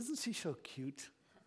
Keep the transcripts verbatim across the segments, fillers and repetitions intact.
Isn't she so cute?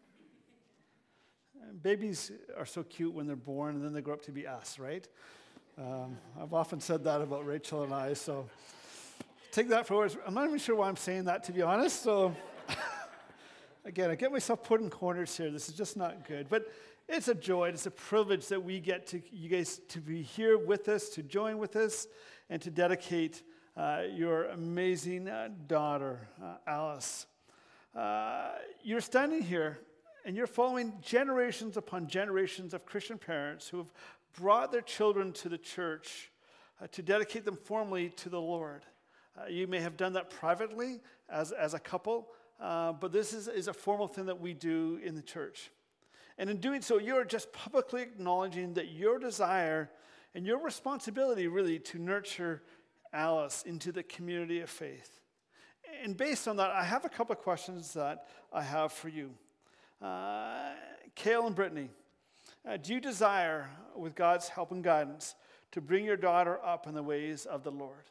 Babies are so cute when they're born, and then they grow up to be us, right? Um, I've often said that about Rachel and I, so take that for words. I'm not even sure why I'm saying that, to be honest. So, again, I get myself put in corners here. This is just not good. But it's a joy. It's a privilege that we get to, you guys, to be here with us, to join with us, and to dedicate uh, your amazing uh, daughter, uh, Alice. Uh, you're standing here, and you're following generations upon generations of Christian parents who have brought their children to the church uh, to dedicate them formally to the Lord. Uh, you may have done that privately as, as a couple, uh, but this is, is a formal thing that we do in the church. And in doing so, you're just publicly acknowledging that your desire and your responsibility really to nurture Alice into the community of faith. And based on that, I have a couple of questions that I have for you. Uh, Cale and Brittany, uh, do you desire, with God's help and guidance, to bring your daughter up in the ways of the Lord?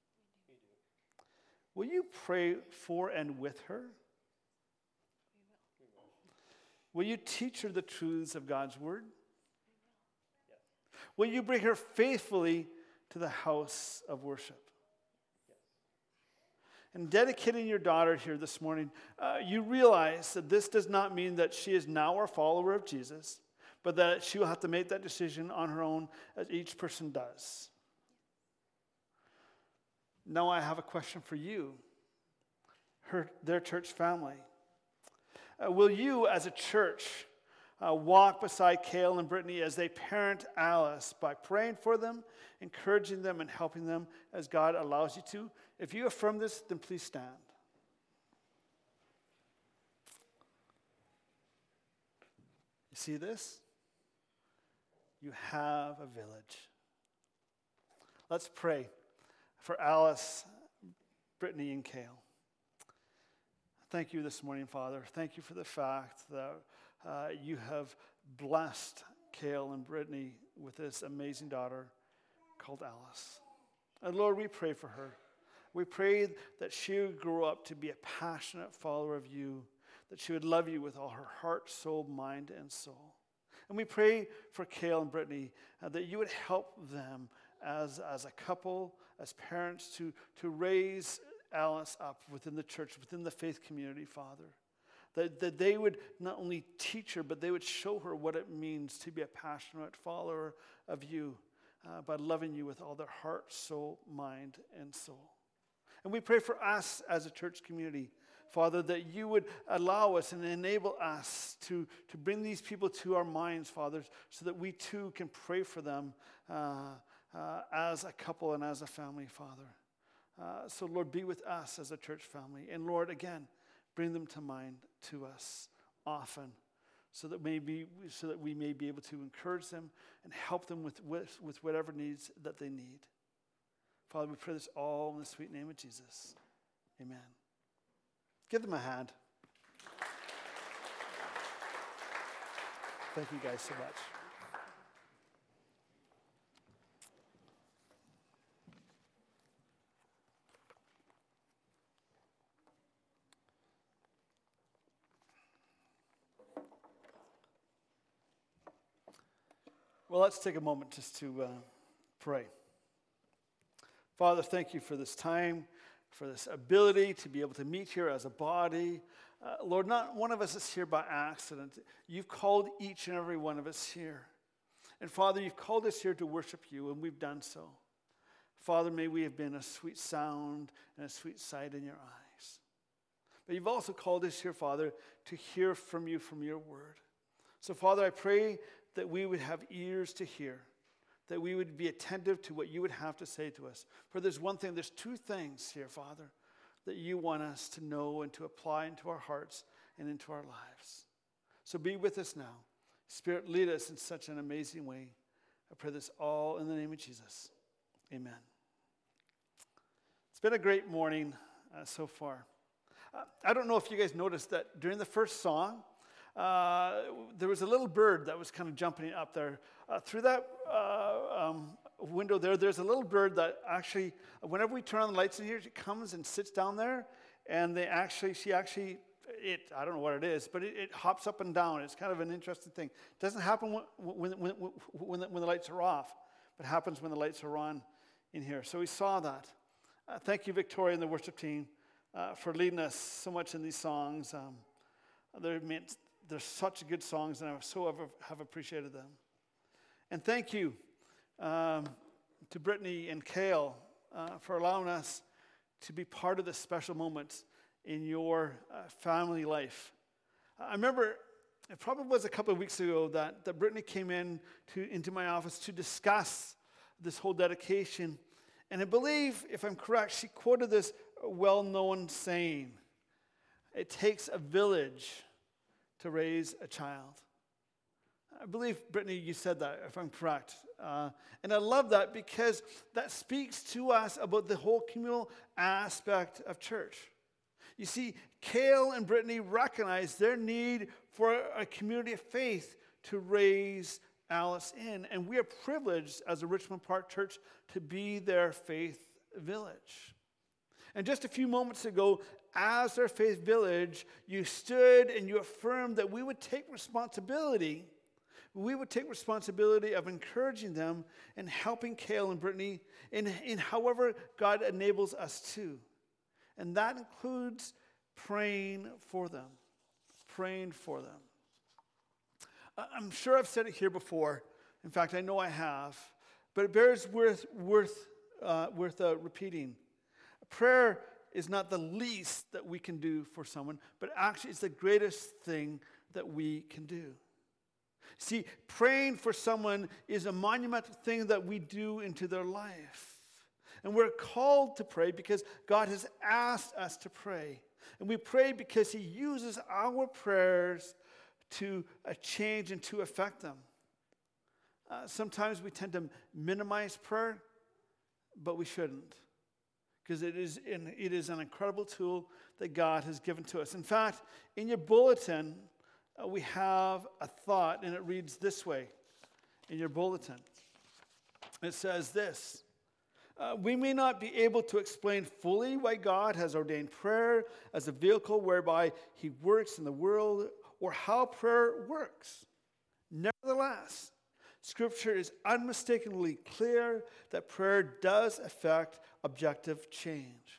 Will you pray for and with her? Will you teach her the truths of God's word? Will you bring her faithfully to the house of worship? And dedicating your daughter here this morning, uh, you realize that this does not mean that she is now a follower of Jesus, but that she will have to make that decision on her own, as each person does. Now I have a question for you, her, their church family. Uh, will you, as a church, uh, walk beside Cale and Brittany as they parent Alice by praying for them, encouraging them, and helping them as God allows you to? If you affirm this, then please stand. You see this? You have a village. Let's pray for Alice, Brittany, and Cale. Thank you this morning, Father. Thank you for the fact that uh, you have blessed Cale and Brittany with this amazing daughter called Alice. And Lord, we pray for her. We pray that she would grow up to be a passionate follower of you, that she would love you with all her heart, soul, mind, and soul. And we pray for Cale and Brittany uh, that you would help them as, as a couple, as parents, to, to raise Alice up within the church, within the faith community, Father. That, that they would not only teach her, but they would show her what it means to be a passionate follower of you uh, by loving you with all their heart, soul, mind, and soul. And we pray for us as a church community, Father, that you would allow us and enable us to, to bring these people to our minds, Father, so that we too can pray for them uh, uh, as a couple and as a family, Father. Uh, so, Lord, be with us as a church family. And, Lord, again, bring them to mind to us often so that, maybe, so that we may be able to encourage them and help them with, with, with whatever needs that they need. Father, we pray this all in the sweet name of Jesus. Amen. Give them a hand. Thank you guys so much. Well, let's take a moment just to uh, pray. Father, thank you for this time, for this ability to be able to meet here as a body. Uh, Lord, not one of us is here by accident. You've called each and every one of us here. And Father, you've called us here to worship you, and we've done so. Father, may we have been a sweet sound and a sweet sight in your eyes. But you've also called us here, Father, to hear from you from your word. So, Father, I pray that we would have ears to hear, that we would be attentive to what you would have to say to us. For there's one thing, there's two things here, Father, that you want us to know and to apply into our hearts and into our lives. So be with us now. Spirit, lead us in such an amazing way. I pray this all in the name of Jesus. Amen. It's been a great morning uh, so far. Uh, I don't know if you guys noticed that during the first song, Uh, there was a little bird that was kind of jumping up there. Uh, through that uh, um, window there, there's a little bird that actually, whenever we turn on the lights in here, she comes and sits down there, and they actually, she actually it, I don't know what it is, but it, it hops up and down. It's kind of an interesting thing. It doesn't happen when, when, when, when, the, when the lights are off, but it happens when the lights are on in here. So we saw that. Uh, thank you, Victoria and the worship team, uh, for leading us so much in these songs. Um, they're, meant, they're such good songs, and I so ever have appreciated them. And thank you um, to Brittany and Kale uh, for allowing us to be part of this special moment in your uh, family life. I remember it probably was a couple of weeks ago that, that Brittany came in to into my office to discuss this whole dedication. And I believe, if I'm correct, she quoted this well-known saying, "It takes a village to raise a child." I believe, Brittany, you said that, if I'm correct. Uh, and I love that because that speaks to us about the whole communal aspect of church. You see, Kale and Brittany recognize their need for a community of faith to raise Alice in. And we are privileged as a Richmond Park Church to be their faith village. And just a few moments ago, as their faith village, you stood and you affirmed that we would take responsibility. We would take responsibility of encouraging them and helping Kale and Brittany in, in however God enables us to. And that includes praying for them. Praying for them. I'm sure I've said it here before. In fact, I know I have. But it bears worth, worth, uh, worth uh, repeating. Prayer is not the least that we can do for someone, but actually it's the greatest thing that we can do. See, praying for someone is a monumental thing that we do into their life. And we're called to pray because God has asked us to pray. And we pray because he uses our prayers to uh, change and to affect them. Uh, sometimes we tend to minimize prayer, but we shouldn't. Because it is, in, it is an incredible tool that God has given to us. In fact, in your bulletin, uh, we have a thought, and it reads this way in your bulletin. It says this. Uh, we may not be able to explain fully why God has ordained prayer as a vehicle whereby he works in the world or how prayer works. Nevertheless, Scripture is unmistakably clear that prayer does affect objective change.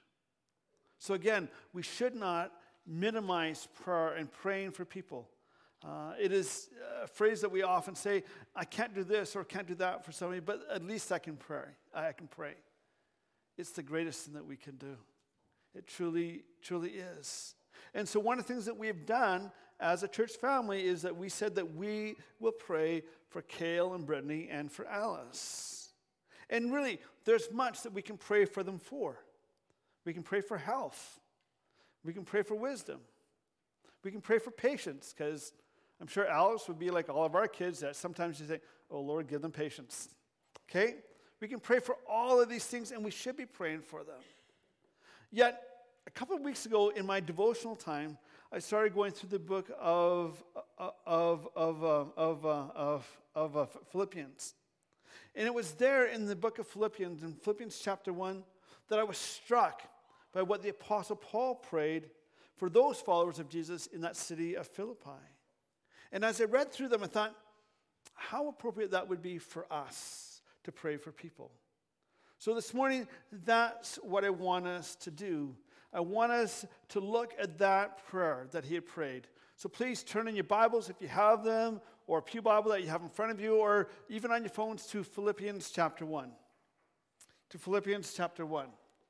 So again, we should not minimize prayer and praying for people. Uh, it is a phrase that we often say, I can't do this or can't do that for somebody, but at least I can pray. I can pray. It's the greatest thing that we can do. It truly, truly is. And so one of the things that we've done as a church family is that we said that we will pray for Kale and Brittany and for Alice. And really, there's much that we can pray for them for. We can pray for health. We can pray for wisdom. We can pray for patience, because I'm sure Alice would be like all of our kids that sometimes you think, oh, Lord, give them patience. Okay? We can pray for all of these things, and we should be praying for them. Yet, a couple of weeks ago in my devotional time, I started going through the book of of of uh, of uh, of, of uh, Philippians, and it was there in the book of Philippians, in Philippians chapter one, that I was struck by what the Apostle Paul prayed for those followers of Jesus in that city of Philippi. And as I read through them, I thought, how appropriate that would be for us to pray for people. So this morning, that's what I want us to do. I want us to look at that prayer that he had prayed. So please turn in your Bibles, if you have them, or a pew Bible that you have in front of you, or even on your phones, to Philippians chapter one. To Philippians chapter one.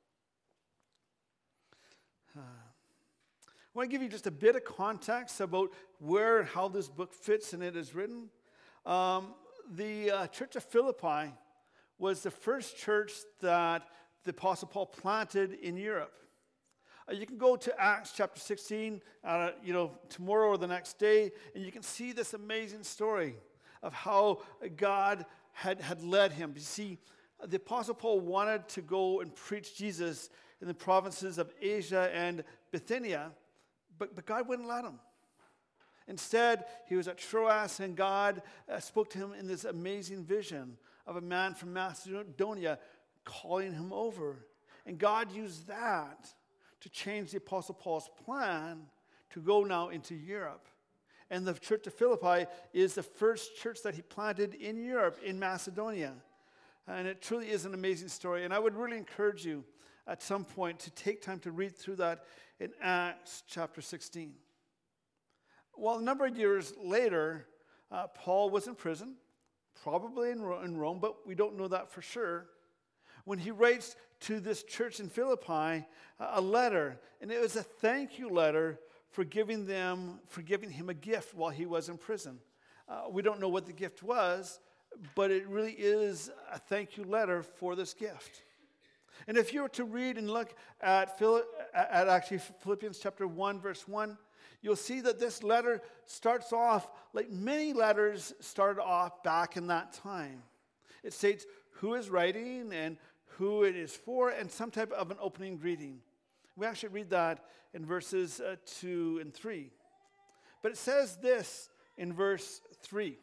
Uh, I want to give you just a bit of context about where and how this book fits and it is written. Um, the uh, Church of Philippi was the first church that the Apostle Paul planted in Europe. Uh, you can go to Acts chapter sixteen, uh, you know, tomorrow or the next day, and you can see this amazing story of how God had, had led him. You see, the Apostle Paul wanted to go and preach Jesus in the provinces of Asia and Bithynia, but, but God wouldn't let him. Instead, he was at Troas, and God uh, spoke to him in this amazing vision of a man from Macedonia calling him over. And God used that to change the Apostle Paul's plan to go now into Europe. And the church of Philippi is the first church that he planted in Europe, in Macedonia. And it truly is an amazing story. And I would really encourage you at some point to take time to read through that in Acts chapter sixteen. Well, a number of years later, uh, Paul was in prison, probably in, Ro- in Rome, but we don't know that for sure, when he writes to this church in Philippi uh, a letter. And it was a thank you letter for giving them, for giving him a gift while he was in prison. Uh, we don't know what the gift was, but it really is a thank you letter for this gift. And if you were to read and look at, Phil, at actually Philippians chapter one, verse one, you'll see that this letter starts off like many letters started off back in that time. It states who is writing and who it is for, and some type of an opening greeting. We actually read that in verses uh, two and three. But it says this in verse three.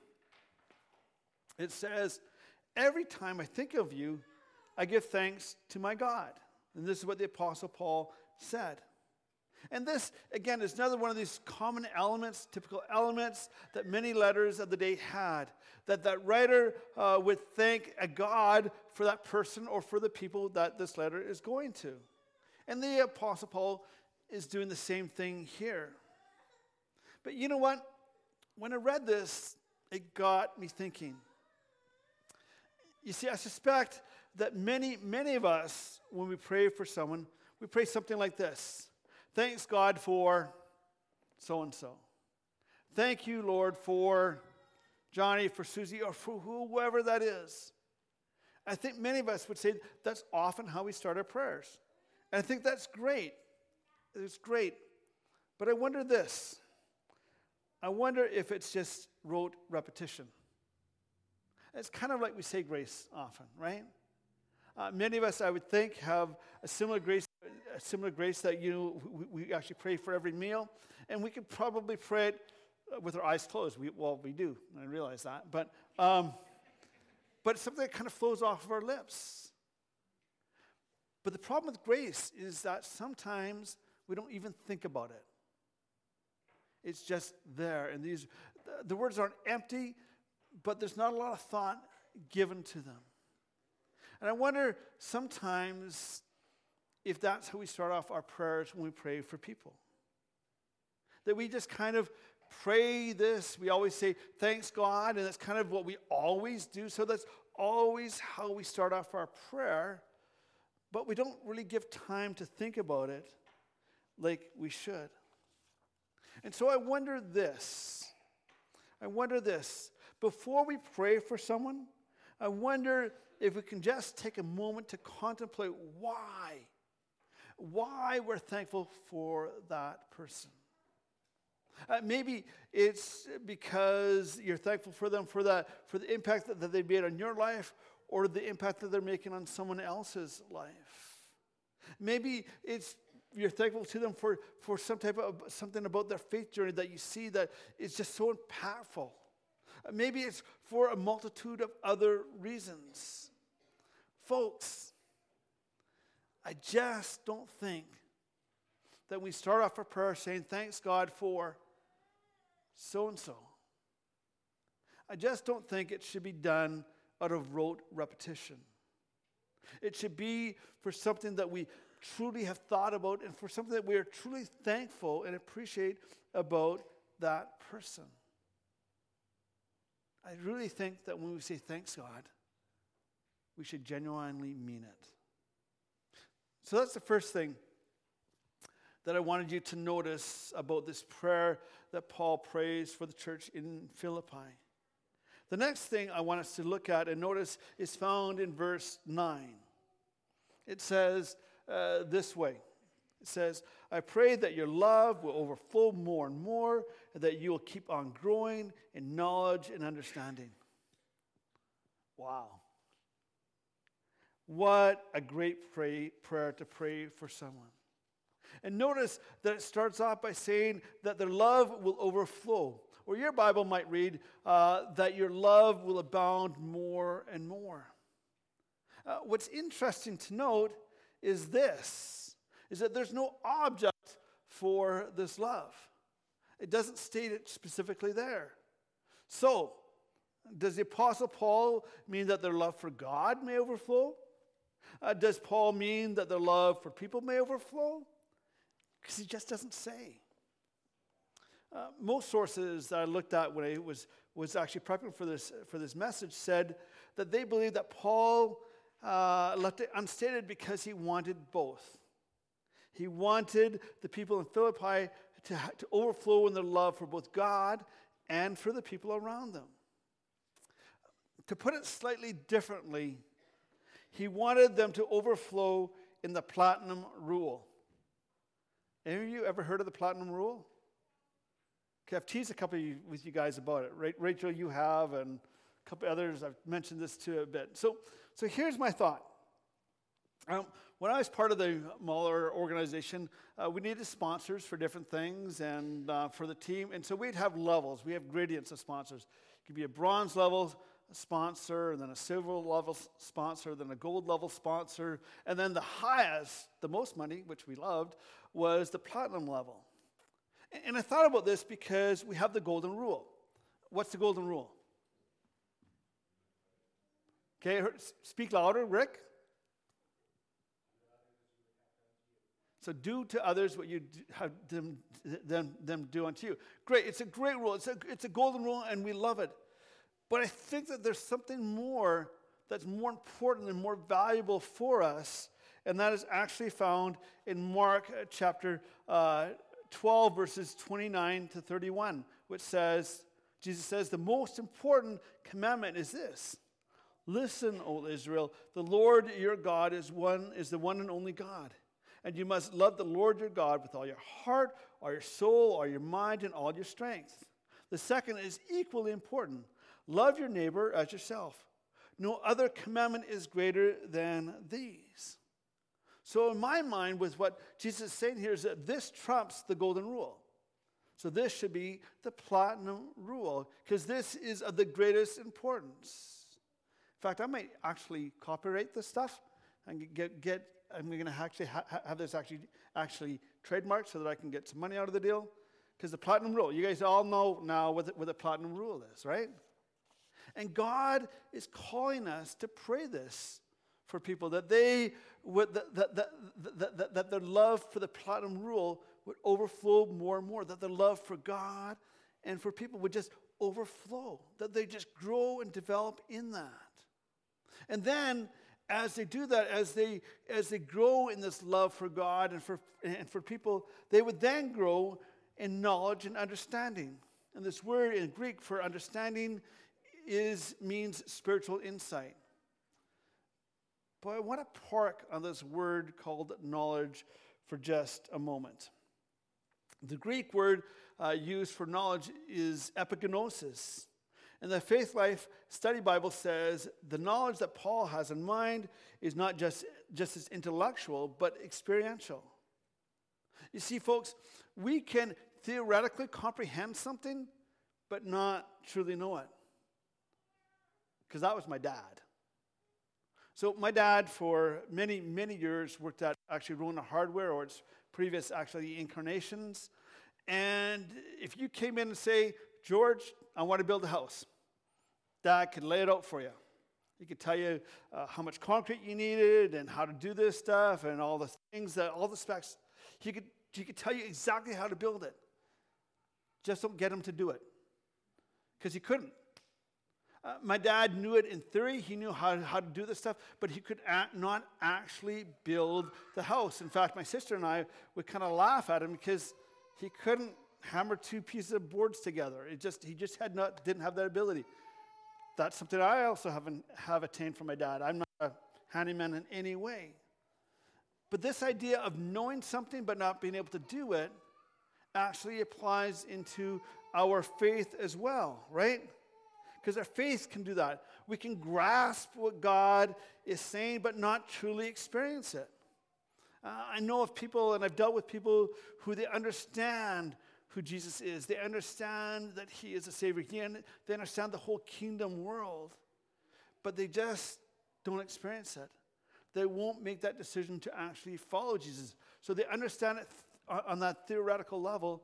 It says, every time I think of you, I give thanks to my God. And this is what the Apostle Paul said. And this, again, is another one of these common elements, typical elements that many letters of the day had. That that writer uh, would thank a God for that person or for the people that this letter is going to. And the Apostle Paul is doing the same thing here. But you know what? When I read this, it got me thinking. You see, I suspect that many, many of us, when we pray for someone, we pray something like this. Thanks, God, for so-and-so. Thank you, Lord, for Johnny, for Susie, or for whoever that is. I think many of us would say that's often how we start our prayers. And I think that's great. It's great. But I wonder this. I wonder if it's just rote repetition. It's kind of like we say grace often, right? Uh, many of us, I would think, have a similar grace, a similar grace that you know, we, we actually pray for every meal, and we could probably pray it with our eyes closed. We, well, we do. I realize that, but um, but it's something that kind of flows off of our lips. But the problem with grace is that sometimes we don't even think about it. It's just there, and these the, the words aren't empty, but there's not a lot of thought given to them. And I wonder sometimes if that's how we start off our prayers when we pray for people. That we just kind of pray this. We always say, thanks, God, and that's kind of what we always do. So that's always how we start off our prayer. But we don't really give time to think about it like we should. And so I wonder this. I wonder this. Before we pray for someone, I wonder if we can just take a moment to contemplate why. Why we're thankful for that person. Uh, maybe it's because you're thankful for them for that, for the impact that, that they made on your life, or the impact that they're making on someone else's life. Maybe it's you're thankful to them for, for some type of something about their faith journey that you see that is just so impactful. Uh, maybe it's for a multitude of other reasons. Folks, I just don't think that we start off our prayer saying, thanks God for so-and-so. I just don't think it should be done out of rote repetition. It should be for something that we truly have thought about and for something that we are truly thankful and appreciate about that person. I really think that when we say thanks God, we should genuinely mean it. So that's the first thing that I wanted you to notice about this prayer that Paul prays for the church in Philippi. The next thing I want us to look at and notice is found in verse nine. It says uh, this way. It says, I pray that your love will overflow more and more, and that you will keep on growing in knowledge and understanding. Wow. What a great pray, prayer to pray for someone. And notice that it starts off by saying that their love will overflow. Or your Bible might read uh, that your love will abound more and more. Uh, what's interesting to note is this, is that there's no object for this love. It doesn't state it specifically there. So, does the Apostle Paul mean that their love for God may overflow? Uh, does Paul mean that their love for people may overflow? Because he just doesn't say. Uh, most sources that I looked at when I was, was actually prepping for this, for this message said that they believe that Paul uh, left it unstated because he wanted both. He wanted the people in Philippi to, to overflow in their love for both God and for the people around them. To put it slightly differently, he wanted them to overflow in the platinum rule. Any of you ever heard of the platinum rule? Okay, I've teased a couple of you, with you guys about it. Rachel, you have, and a couple others, I've mentioned this to a bit. So, so here's my thought. Um, when I was part of the Muller organization, uh, we needed sponsors for different things and uh, for the team. And so we'd have levels. We have gradients of sponsors. It could be a bronze level sponsor, and then a silver level sponsor, then a gold level sponsor. And then the highest, the most money, which we loved, was the platinum level. And I thought about this because we have the golden rule. What's the golden rule? Okay, speak louder, Rick. So do to others what you have them, them, them do unto you. Great, it's a great rule. It's a, it's a golden rule, and we love it. But I think that there's something more that's more important and more valuable for us, and that is actually found in Mark chapter uh, twelve, verses twenty-nine to thirty-one, which says, Jesus says, the most important commandment is this. Listen, O Israel, the Lord your God is one, is the one and only God. And you must love the Lord your God with all your heart, all your soul, all your mind, and all your strength. The second is equally important. Love your neighbor as yourself. No other commandment is greater than these. So in my mind, with what Jesus is saying here is that this trumps the golden rule. So this should be the platinum rule, because this is of the greatest importance. In fact, I might actually copyright this stuff and get get. I'm going to actually ha- have this actually actually trademarked so that I can get some money out of the deal. Because the platinum rule, you guys all know now what the, what the platinum rule is, right? And God is calling us to pray this for people, that they would that that, that, that, that, that their love for the platinum rule would overflow more and more, that their love for God and for people would just overflow, that they just grow and develop in that. And then as they do that, as they as they grow in this love for God and for and for people, they would then grow in knowledge and understanding. And this word in Greek for understanding is means spiritual insight. But I want to park on this word called knowledge for just a moment. The Greek word uh, used for knowledge is epignosis. And the Faith Life Study Bible says the knowledge that Paul has in mind is not just, just as intellectual, but experiential. You see, folks, we can theoretically comprehend something, but not truly know it. Because that was my dad. So my dad, for many, many years, worked at actually Rona Hardware, or its previous, actually, incarnations. And if you came in and say, George, I want to build a house, Dad could lay it out for you. He could tell you uh, how much concrete you needed and how to do this stuff and all the things, that all the specs. He could, he could tell you exactly how to build it. Just don't get him to do it, because he couldn't. Uh, my dad knew it in theory. He knew how, how to do this stuff, but he could a- not actually build the house. In fact, my sister and I would kind of laugh at him because he couldn't hammer two pieces of boards together. It just he just had not didn't have that ability. That's something I also haven't have attained from my dad. I'm not a handyman in any way. But this idea of knowing something but not being able to do it actually applies into our faith as well, right? Because our faith can do that. We can grasp what God is saying but not truly experience it. Uh, I know of people, and I've dealt with people who they understand who Jesus is. They understand that he is a Savior. They understand the whole kingdom world, but they just don't experience it. They won't make that decision to actually follow Jesus. So they understand it on that theoretical level.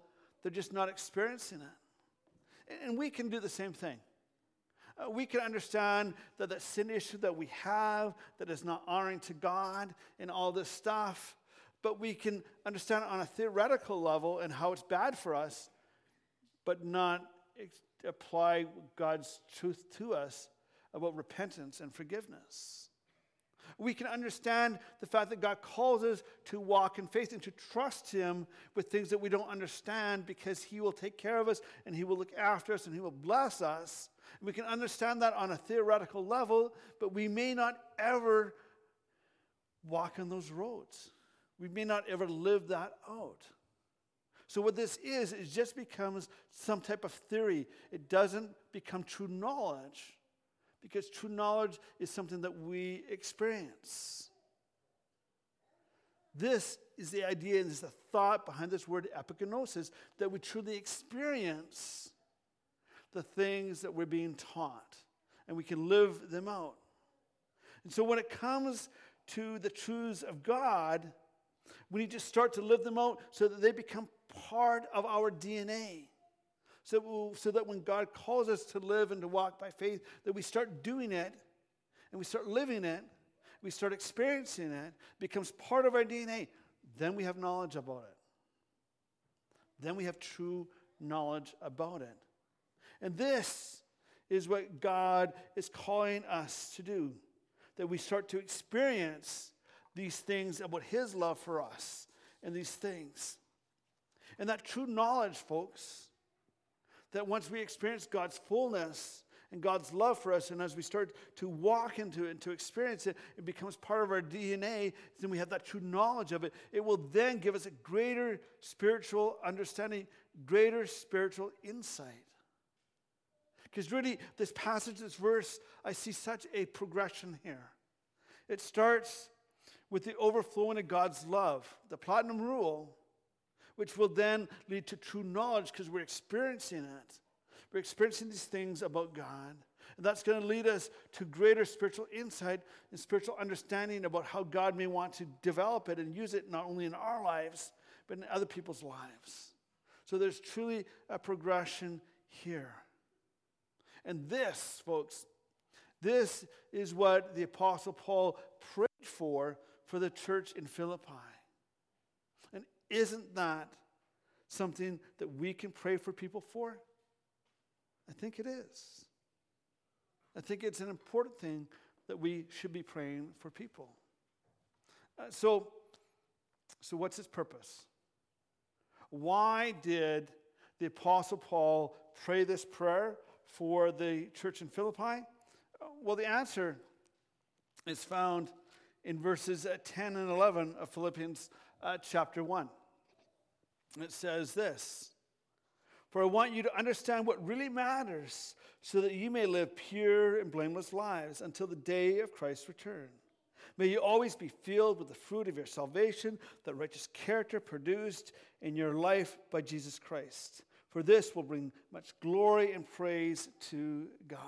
They're just not experiencing it. And we can do the same thing. Uh, we can understand that that sin issue that we have that is not honoring to God and all this stuff, but we can understand it on a theoretical level and how it's bad for us, but not ex- apply God's truth to us about repentance and forgiveness. We can understand the fact that God calls us to walk in faith and to trust Him with things that we don't understand, because He will take care of us and He will look after us and He will bless us. We can understand that on a theoretical level, but we may not ever walk on those roads. We may not ever live that out. So what this is, it just becomes some type of theory. It doesn't become true knowledge, because true knowledge is something that we experience. This is the idea, and this is the thought behind this word epigenosis, that we truly experience the things that we're being taught, and we can live them out. And so when it comes to the truths of God, we need to start to live them out so that they become part of our D N A. So, we'll, so that when God calls us to live and to walk by faith, that we start doing it, and we start living it, we start experiencing it, it becomes part of our D N A. Then we have knowledge about it. Then we have true knowledge about it. And this is what God is calling us to do, that we start to experience these things about His love for us and these things. And that true knowledge, folks, that once we experience God's fullness and God's love for us, and as we start to walk into it and to experience it, it becomes part of our D N A, then we have that true knowledge of it. It will then give us a greater spiritual understanding, greater spiritual insight. Because really, this passage, this verse, I see such a progression here. It starts with the overflowing of God's love, the platinum rule, which will then lead to true knowledge because we're experiencing it. We're experiencing these things about God. And that's going to lead us to greater spiritual insight and spiritual understanding about how God may want to develop it and use it not only in our lives, but in other people's lives. So there's truly a progression here. And this, folks, this is what the Apostle Paul prayed for for the church in Philippi. And isn't that something that we can pray for people for? I think it is. I think it's an important thing that we should be praying for people. Uh, so, so what's its purpose? Why did the Apostle Paul pray this prayer for the church in Philippi? Well, the answer is found in verses ten and eleven of Philippians uh, chapter one. It says this: "For I want you to understand what really matters, so that you may live pure and blameless lives until the day of Christ's return. May you always be filled with the fruit of your salvation, the righteous character produced in your life by Jesus Christ. For this will bring much glory and praise to God."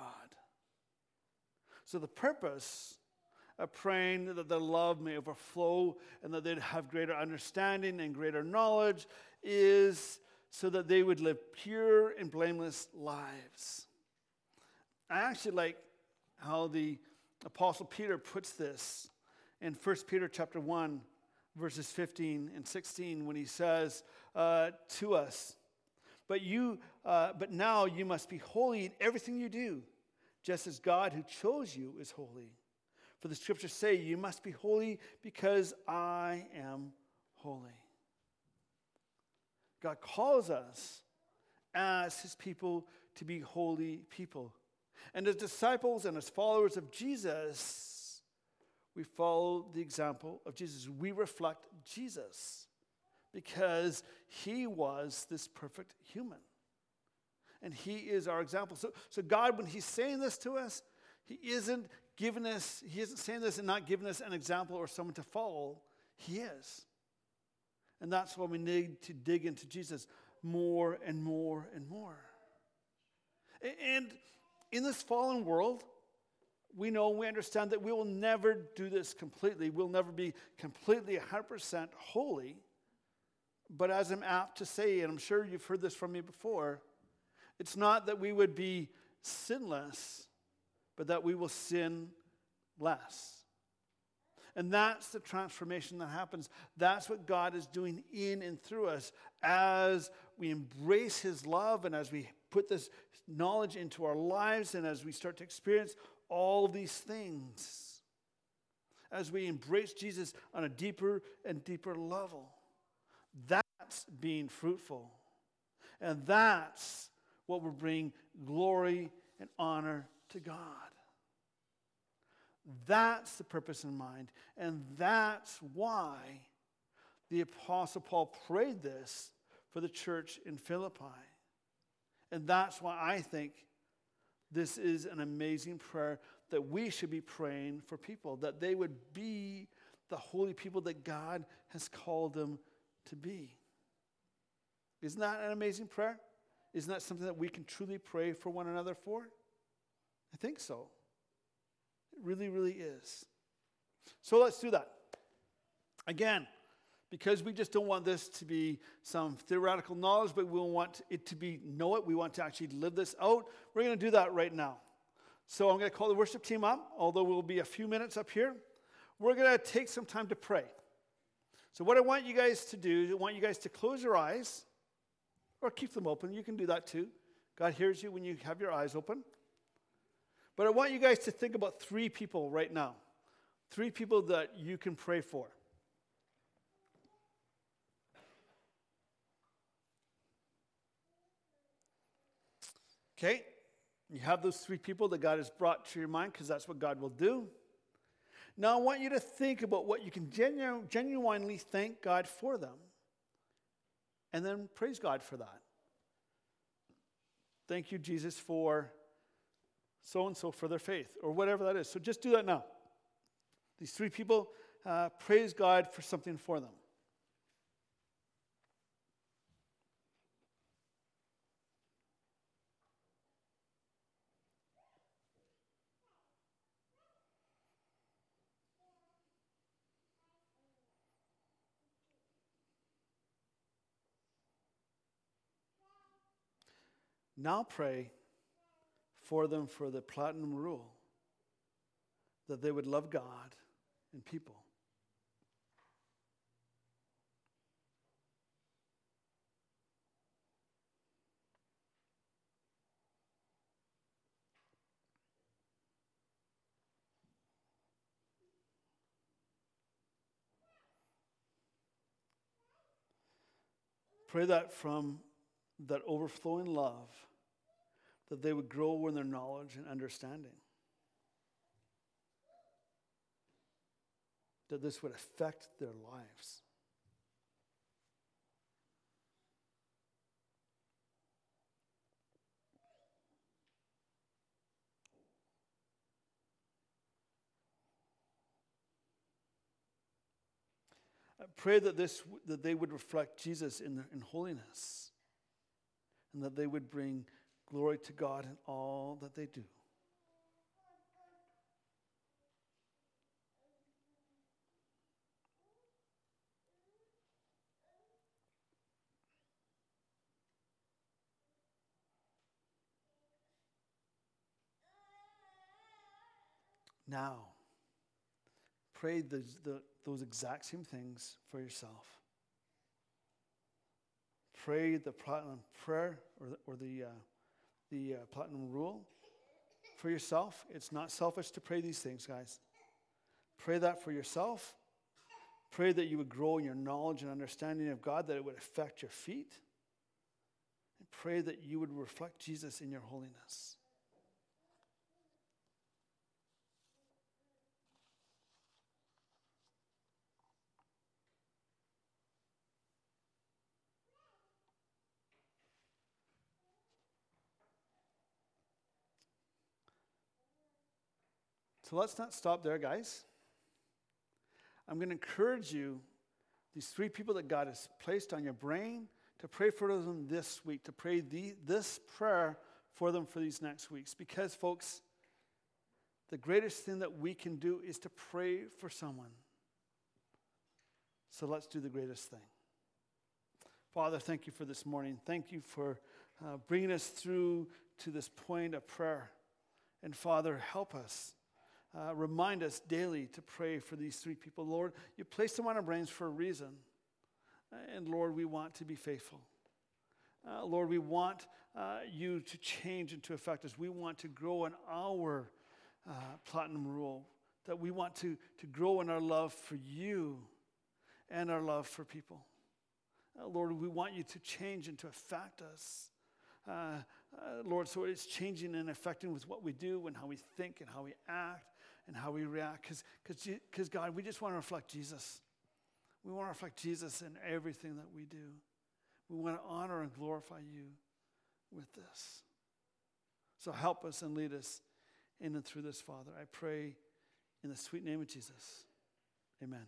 So the purpose of praying that their love may overflow and that they'd have greater understanding and greater knowledge is so that they would live pure and blameless lives. I actually like how the Apostle Peter puts this in First Peter chapter one, verses fifteen and sixteen, when he says uh, to us, But you, uh, but now you must be holy in everything you do, just as God who chose you is holy. For the scriptures say, you must be holy because I am holy. God calls us as His people to be holy people. And as disciples and as followers of Jesus, we follow the example of Jesus. We reflect Jesus because He was this perfect human. And He is our example. So, so God, when He's saying this to us, He isn't giving us, He isn't saying this and not giving us an example or someone to follow. He is. And that's why we need to dig into Jesus more and more and more. And in this fallen world, we know, we understand that we will never do this completely. We'll never be completely one hundred percent holy. But as I'm apt to say, and I'm sure you've heard this from me before, it's not that we would be sinless, but that we will sin less. And that's the transformation that happens. That's what God is doing in and through us as we embrace his love and as we put this knowledge into our lives and as we start to experience all these things. As we embrace Jesus on a deeper and deeper level. That's being fruitful. And that's what will bring glory and honor to God. That's the purpose in mind. And that's why the Apostle Paul prayed this for the church in Philippi. And that's why I think this is an amazing prayer that we should be praying for people, that they would be the holy people that God has called them to be. Isn't that an amazing prayer? Isn't that something that we can truly pray for one another for? I think so. It really, really is. So let's do that. Again, because we just don't want this to be some theoretical knowledge, but we want it to be know it. We want to actually live this out. We're going to do that right now. So I'm going to call the worship team up, although we'll be a few minutes up here. We're going to take some time to pray. So what I want you guys to do, I want you guys to close your eyes or keep them open. You can do that too. God hears you when you have your eyes open. But I want you guys to think about three people right now. Three people that you can pray for. Okay? You have those three people that God has brought to your mind because that's what God will do. Now I want you to think about what you can genu- genuinely thank God for them. And then praise God for that. Thank you, Jesus, for so-and-so for their faith, or whatever that is. So just do that now. These three people, uh, praise God for something for them. Now pray for them for the platinum rule, that they would love God and people. Pray that from that overflowing love, that they would grow in their knowledge and understanding. That this would affect their lives. I pray that this that they would reflect Jesus in, in holiness, and that they would bring glory to God in all that they do. Now, pray the, the, those exact same things for yourself. Pray the platinum prayer or the, or the, uh, the uh, platinum rule for yourself. It's not selfish to pray these things, guys. Pray that for yourself. Pray that you would grow in your knowledge and understanding of God, that it would affect your feet. And pray that you would reflect Jesus in your holiness. So let's not stop there, guys. I'm going to encourage you, these three people that God has placed on your brain, to pray for them this week, to pray the, this prayer for them for these next weeks. Because, folks, the greatest thing that we can do is to pray for someone. So let's do the greatest thing. Father, thank you for this morning. Thank you for uh, bringing us through to this point of prayer. And Father, help us. Uh, remind us daily to pray for these three people. Lord, you placed them on our brains for a reason. And Lord, we want to be faithful. Uh, Lord, we want uh, you to change and to affect us. We want to grow in our uh, platinum rule. That we want to, to grow in our love for you and our love for people. Uh, Lord, we want you to change and to affect us. Uh, uh, Lord, so it's changing and affecting with what we do and how we think and how we act and how we react. Because, God, we just want to reflect Jesus. We want to reflect Jesus in everything that we do. We want to honor and glorify you with this. So help us and lead us in and through this, Father. I pray in the sweet name of Jesus. Amen.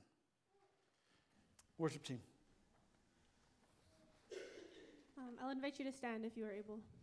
Worship team. Um, I'll invite you to stand if you are able.